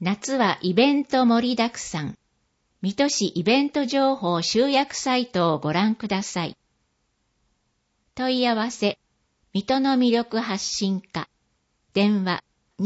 夏はイベント盛りだくさん。水戸市イベント情報集約サイトをご覧ください。問い合わせ、水戸の魅力発信課。電話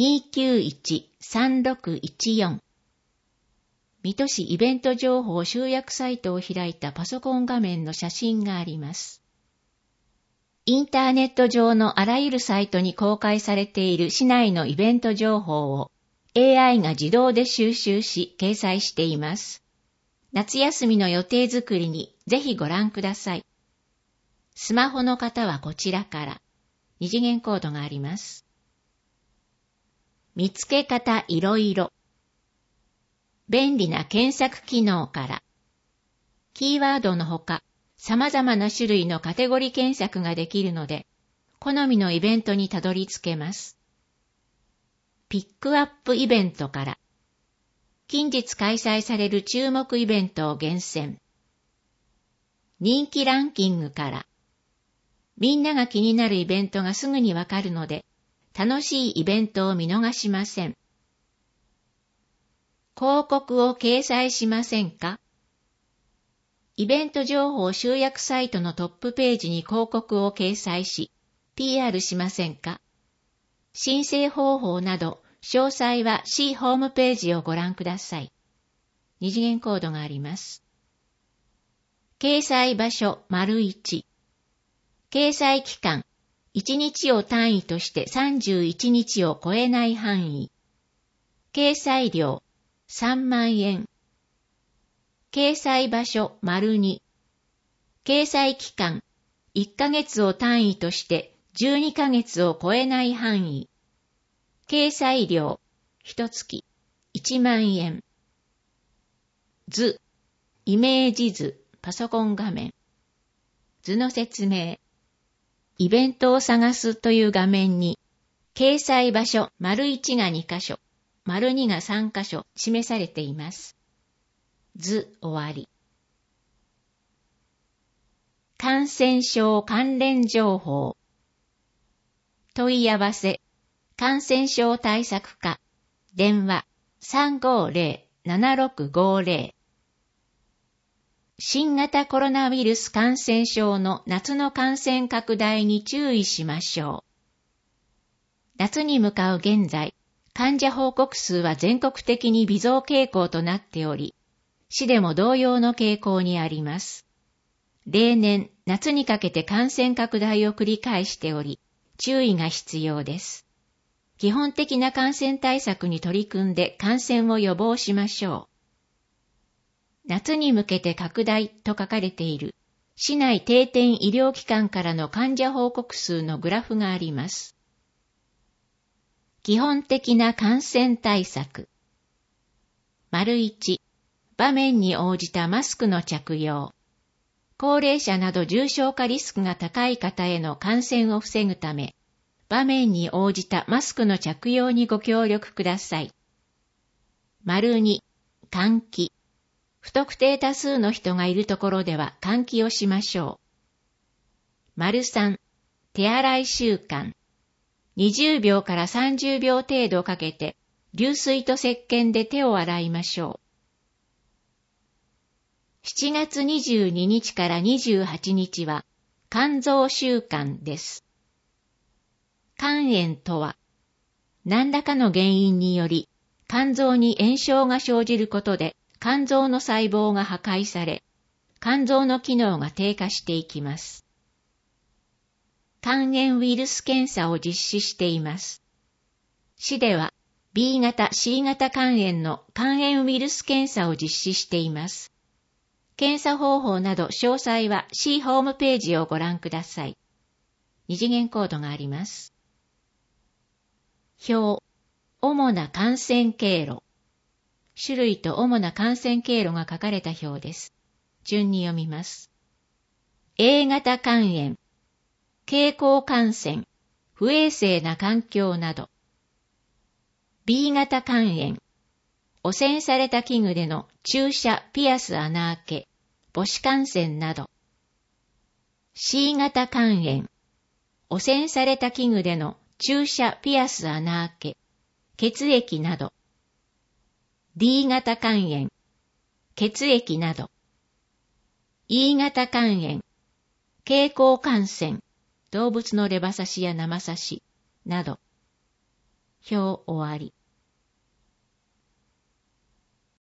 291-3614。水戸市イベント情報集約サイトを開いたパソコン画面の写真があります。インターネット上のあらゆるサイトに公開されている市内のイベント情報を AI が自動で収集し掲載しています。夏休みの予定作りにぜひご覧ください。スマホの方はこちらから二次元コードがあります。見つけ方いろいろ。便利な検索機能から。キーワードのほか、様々な種類のカテゴリ検索ができるので、好みのイベントにたどり着けます。ピックアップイベントから。近日開催される注目イベントを厳選。人気ランキングから。みんなが気になるイベントがすぐにわかるので、楽しいイベントを見逃しません。広告を掲載しませんか？イベント情報集約サイトのトップページに広告を掲載し、PR しませんか？申請方法など、詳細は市ホームページをご覧ください。二次元コードがあります。掲載場所 ①。掲載期間、1日を単位として31日を超えない範囲。掲載料、3万円。掲載場所 ②。掲載期間、1ヶ月を単位として12ヶ月を超えない範囲。掲載料、1月、1万円。図、イメージ図、パソコン画面。図の説明。イベントを探すという画面に、掲載場所 ① が2箇所、②が3箇所示されています。図終わり。感染症関連情報。問い合わせ。感染症対策課。電話 350-7650。新型コロナウイルス感染症の夏の感染拡大に注意しましょう。夏に向かう現在、患者報告数は全国的に微増傾向となっており、市でも同様の傾向にあります。例年、夏にかけて感染拡大を繰り返しており、注意が必要です。基本的な感染対策に取り組んで感染を予防しましょう。夏に向けて拡大と書かれている市内定点医療機関からの患者報告数のグラフがあります。基本的な感染対策。①、場面に応じたマスクの着用。高齢者など重症化リスクが高い方への感染を防ぐため、場面に応じたマスクの着用にご協力ください。②、換気。不特定多数の人がいるところでは換気をしましょう。③、手洗い習慣。20秒から30秒程度かけて、流水と石鹸で手を洗いましょう。7月22日から28日は、肝臓週間です。肝炎とは、何らかの原因により、肝臓に炎症が生じることで、肝臓の細胞が破壊され、肝臓の機能が低下していきます。肝炎ウイルス検査を実施しています。市では B 型、C 型肝炎の肝炎ウイルス検査を実施しています。検査方法など詳細は市ホームページをご覧ください。二次元コードがあります。表、主な感染経路。種類と主な感染経路が書かれた表です。順に読みます。A 型肝炎、経口感染、不衛生な環境など。B 型肝炎、汚染された器具での注射、ピアス穴開け、母子感染など。C 型肝炎、汚染された器具での注射、ピアス穴開け、血液など。 D 型肝炎、血液など。E 型肝炎、経口感染、動物のレバ刺しや生刺し、など。表終わり。